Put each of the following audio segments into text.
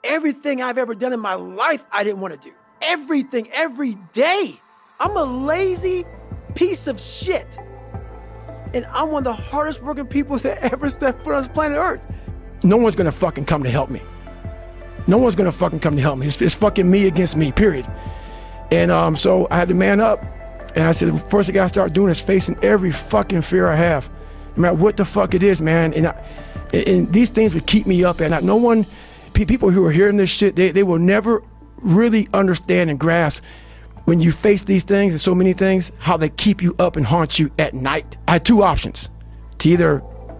Everything I've ever done in my life, I didn't want to do. Everything, every day. I'm a lazy piece of shit. And I'm one of the hardest working people that ever stepped foot on this planet Earth. No one's gonna fucking come to help me. No one's gonna fucking come to help me. It's fucking me against me, period. And so I had to man up. And I said, the first thing I gotta start doing is facing every fucking fear I have. No matter what the fuck it is, man. And these things would keep me up at night. No one, people who are hearing this shit, they will never really understand and grasp when you face these things and so many things, how they keep you up and haunt you at night. I had two options: to either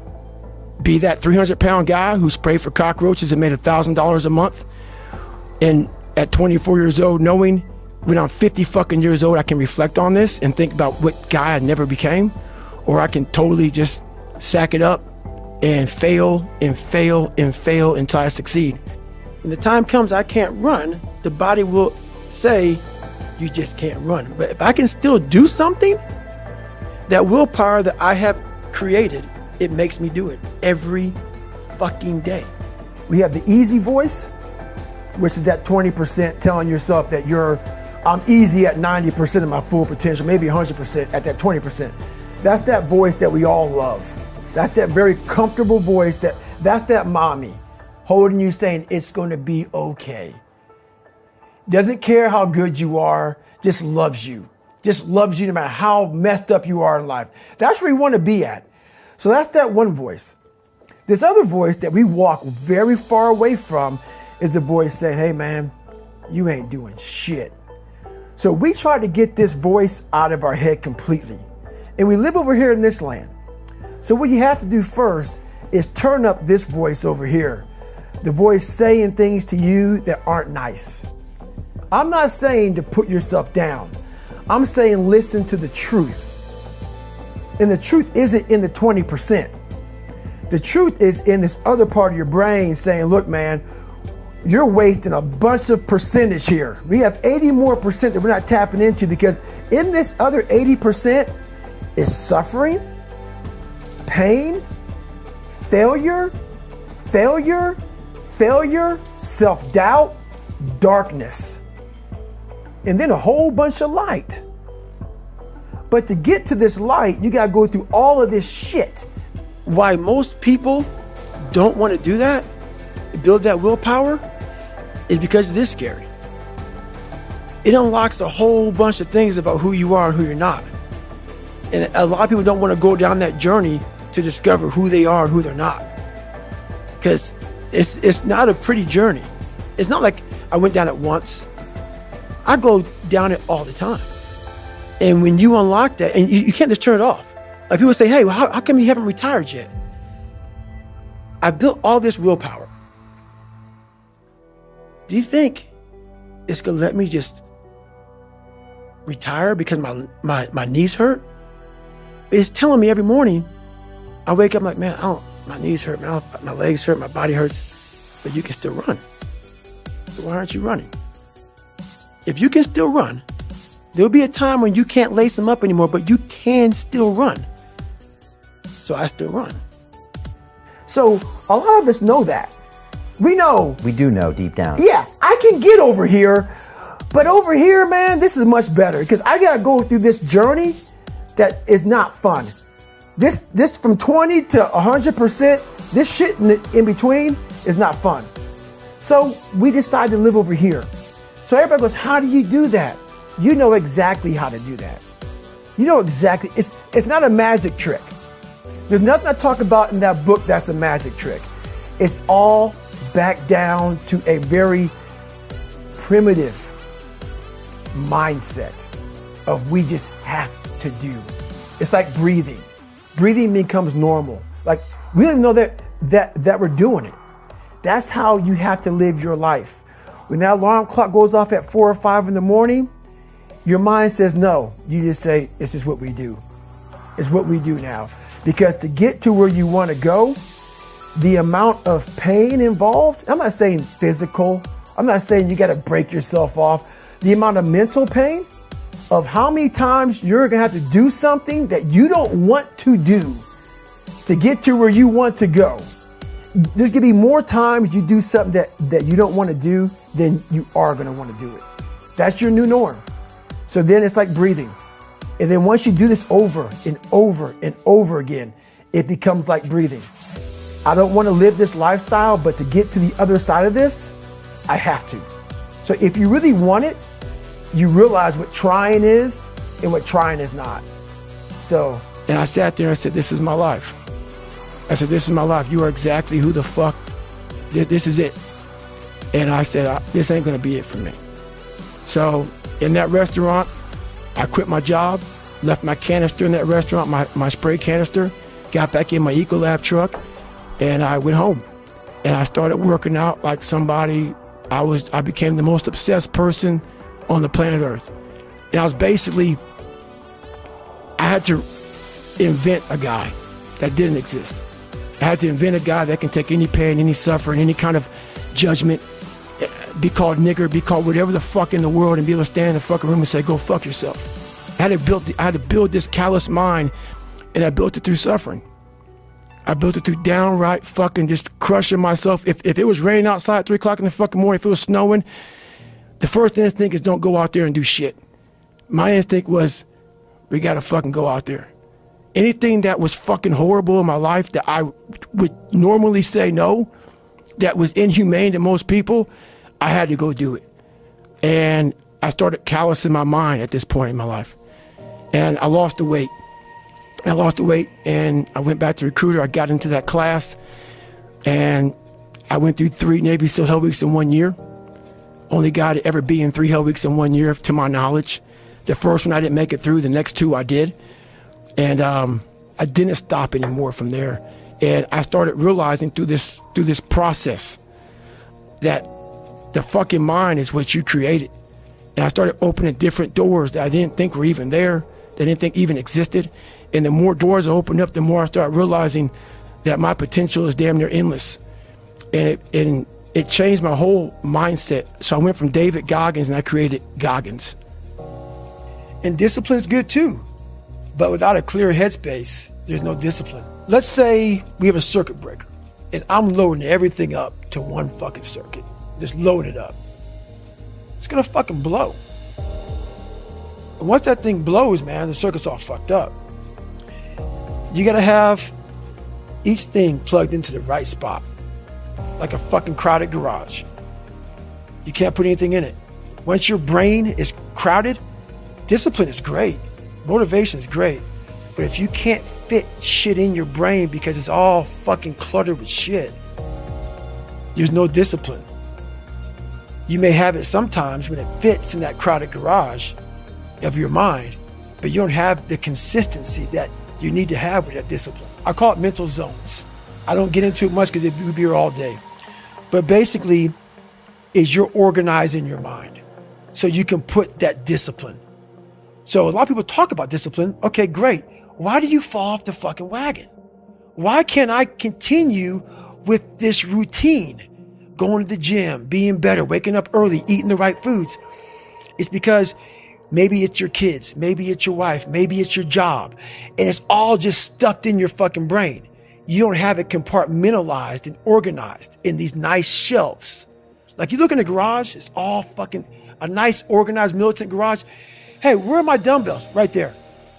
be that 300-pound guy who sprayed for cockroaches and made $1,000 a month, and at 24 years old, knowing when I'm 50 fucking years old, I can reflect on this and think about what guy I never became, or I can totally just sack it up and fail and fail and fail until I succeed. When the time comes I can't run, the body will say, you just can't run. But if I can still do something, that willpower that I have created, it makes me do it every fucking day. We have the easy voice, which is that 20% telling yourself that I'm easy at 90% of my full potential, maybe 100% at that 20%. That's that voice that we all love. That's that very comfortable voice, that's that mommy holding you saying it's gonna be okay. Doesn't care how good you are, just loves you. Just loves you no matter how messed up you are in life. That's where you wanna be at. So that's that one voice. This other voice that we walk very far away from is a voice saying, hey man, you ain't doing shit. So we try to get this voice out of our head completely. And we live over here in this land. So what you have to do first is turn up this voice over here. The voice saying things to you that aren't nice. I'm not saying to put yourself down. I'm saying listen to the truth. And the truth isn't in the 20%. The truth is in this other part of your brain saying, look, man, you're wasting a bunch of percentage here. We have 80 more percent that we're not tapping into, because in this other 80% is suffering, pain, failure, self-doubt, darkness, and then a whole bunch of light. But to get to this light, you gotta go through all of this shit. Why most people don't want to do that, build that willpower, is because it is scary. It unlocks a whole bunch of things about who you are and who you're not. And a lot of people don't want to go down that journey to discover who they are and who they're not. Because it's not a pretty journey. It's not like I went down it once. I go down it all the time. And when you unlock that, and you can't just turn it off. Like people say, hey, well, how come you haven't retired yet? I built all this willpower. Do you think it's gonna let me just retire because my knees hurt? It's telling me every morning, I wake up like, man, my knees hurt, my legs hurt, my body hurts, but you can still run. So why aren't you running? If you can still run, there'll be a time when you can't lace them up anymore, but you can still run. So I still run. So a lot of us know that. We know. We do know deep down. Yeah, I can get over here, but over here, man, this is much better, because I gotta go through this journey that is not fun. This from 20 to 100%, this shit in between is not fun. So we decide to live over here. So everybody goes, how do you do that? You know exactly how to do that. You know exactly, it's not a magic trick. There's nothing I talk about in that book that's a magic trick. It's all back down to a very primitive mindset of we just have to do. It's like breathing. Breathing becomes normal. Like we don't even know that we're doing it. That's how you have to live your life. When that alarm clock goes off at 4 or 5 in the morning, your mind says no. You just say, it's just what we do. It's what we do now. Because to get to where you want to go, the amount of pain involved, I'm not saying physical, I'm not saying you got to break yourself off. The amount of mental pain of how many times you're going to have to do something that you don't want to do to get to where you want to go. there's gonna be more times you do something that you don't want to do than you are gonna want to do it. That's your new norm. So then it's like breathing. And then once you do this over and over and over again, it becomes like breathing. I don't want to live this lifestyle, but to get to the other side of this, I have to. So if you really want it, you realize what trying is and what trying is not. So, and I sat there and said, this is my life. I said, this is my life. You are exactly who the fuck, this is it. And I said, this ain't gonna be it for me. So in that restaurant, I quit my job, left my canister in that restaurant, my spray canister, got back in my Ecolab truck, and I went home. And I started working out like somebody, I became the most obsessed person on the planet Earth. And I was basically, I had to invent a guy that didn't exist. I had to invent a guy that can take any pain, any suffering, any kind of judgment, be called nigger, be called whatever the fuck in the world, and be able to stand in the fucking room and say, go fuck yourself. I had to build this callous mind, and I built it through suffering. I built it through downright fucking just crushing myself. If it was raining outside at 3 o'clock in the fucking morning, if it was snowing, the first instinct is don't go out there and do shit. My instinct was, we gotta fucking go out there. Anything that was fucking horrible in my life that I would normally say no, that was inhumane to most people, I had to go do it. And I started callousing my mind at this point in my life. And I lost the weight. And I went back to Recruiter. I got into that class, and I went through 3 Navy SEAL Hell Weeks in 1 year. Only guy to ever be in 3 Hell Weeks in 1 year, to my knowledge. The first one I didn't make it through. The next 2 I did. And I didn't stop anymore from there. And I started realizing through this process that the fucking mind is what you created. And I started opening different doors that I didn't think were even there, that I didn't think even existed. And the more doors I opened up, the more I started realizing that my potential is damn near endless. And it changed my whole mindset. So I went from David Goggins and I created Goggins. And discipline's good too. But without a clear headspace, there's no discipline. Let's say we have a circuit breaker and I'm loading everything up to one fucking circuit. Just load it up. It's gonna fucking blow. And once that thing blows, man, the circuit's all fucked up. You gotta have each thing plugged into the right spot, like a fucking crowded garage. You can't put anything in it. Once your brain is crowded, discipline is great. Motivation is great. But if you can't fit shit in your brain because it's all fucking cluttered with shit, there's no discipline. You may have it sometimes when it fits in that crowded garage of your mind, but you don't have the consistency that you need to have with that discipline. I call it mental zones. I don't get into it much because we'd be here all day. But basically, is you're organizing your mind so you can put that discipline. So a lot of people talk about discipline. Okay, great. Why do you fall off the fucking wagon? Why can't I continue with this routine? Going to the gym, being better, waking up early, eating the right foods. It's because maybe it's your kids, maybe it's your wife, maybe it's your job, and it's all just stuffed in your fucking brain. You don't have it compartmentalized and organized in these nice shelves. Like you look in the garage, it's all fucking a nice organized militant garage. Hey, where are my dumbbells? Right there.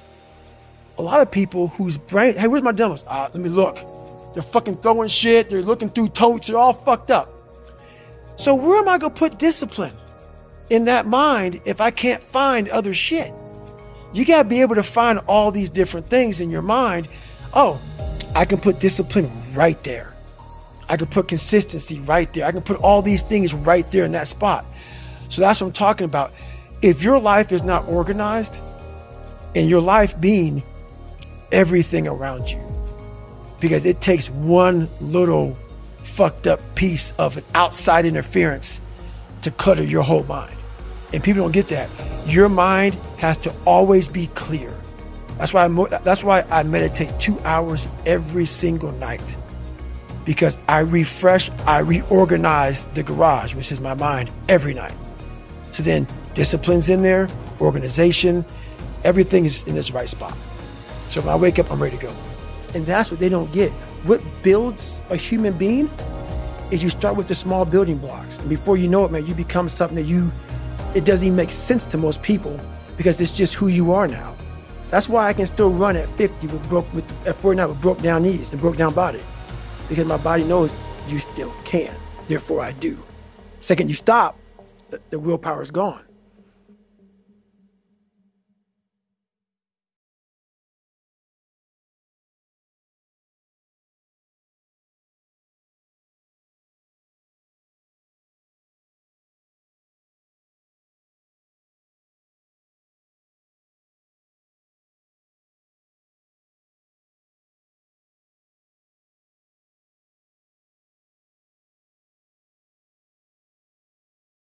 A lot of people whose brain, hey, where's my dumbbells? Let me look. They're fucking throwing shit. They're looking through totes. They're all fucked up. So where am I going to put discipline in that mind if I can't find other shit? You got to be able to find all these different things in your mind. Oh, I can put discipline right there. I can put consistency right there. I can put all these things right there in that spot. So that's what I'm talking about. If your life is not organized, and your life being everything around you, because it takes one little fucked up piece of an outside interference to clutter your whole mind. And people don't get that. Your mind has to always be clear. That's why I meditate 2 hours every single night, because I refresh, I reorganize the garage, which is my mind, every night. So then discipline's in there, organization, everything is in its right spot. So when I wake up, I'm ready to go. And that's what they don't get. what builds a human being is you start with the small building blocks. And before you know it, man, you become something that it doesn't even make sense to most people because it's just who you are now. That's why I can still run at 50 at 49 with broke down knees and broke down body, because my body knows you still can. Therefore, I do. Second you stop, the willpower is gone.